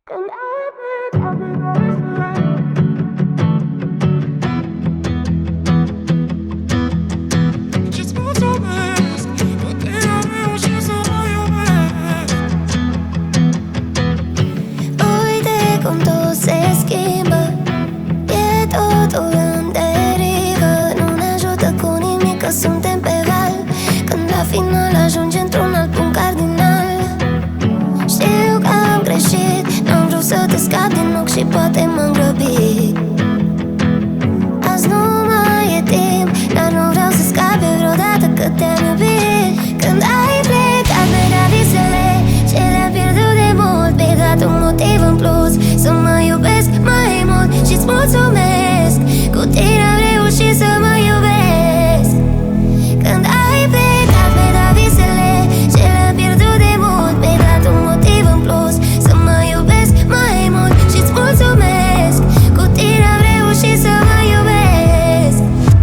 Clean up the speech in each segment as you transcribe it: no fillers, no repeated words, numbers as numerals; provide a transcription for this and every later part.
Când ai plecat, și-ți mulțumesc că te-am reușit să mă iubesc. Uite cum tot se schimbă, e totul în derivă. Nu ne ajută cu nimic că suntem pe val, când la final ajunge într-un alt punct cardinal. Știu că am greșit, n-am vrut să te scap din ochi și poate m-am grăbit. Azi nu mai e timp, dar nu vreau să scape vreodată că te-am iubit. Când ai plecat, mi-ai dat visele ce le-am pierdut de mult. Mi-ai dat un motiv în plus să mă iubesc mai mult și-ți mulțumesc. Cu tine am reușit să mă iubesc. Când ai plecat, mi-ai dat visele ce le-am pierdut de mult. Mi-ai dat un motiv în plus să mă iubesc mai mult și-ți mulțumesc. Cu tine am reușit să mă iubesc.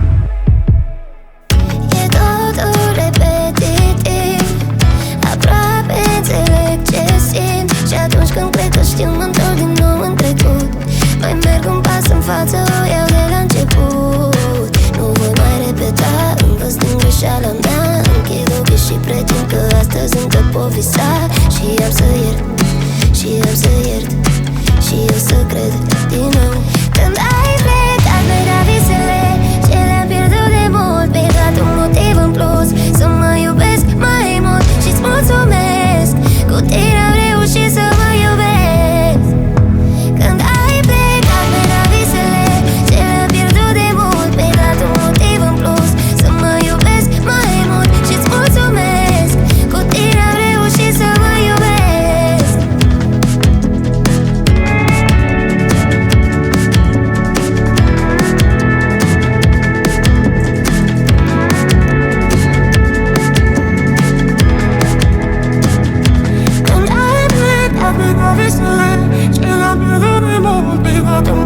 E totul repetitiv, aproape înțeleg ce simt. Și atunci când cred că știu, mă întorc din nou în trecut. Mai merg un pas în față, o iau de la început. Nu voi mai repeta, învăț din greșeala mea. Închid ochii și pretind că astăzi încă pot visa. Și am să iert, și am să iert, și eu să cred din nou. Când ai plecat, mi-ai dat visele ce le-am pierdut de mult. Mi-ai dat un motiv în plus să mă iubesc mai mult și-ți mulțumesc. Cu tine am reușit să mă iubesc. Când ai plecat, mi-ai dat visele ce le-am pierdut de mult. Mi-ai dat un motiv în plus să mă iubesc mai mult și-ți mulțumesc. Cu tine am reușit să mă iubesc. Când ai plecat, mi-ai dat visele ce le-am pierdut de mult. Mi-ai dat un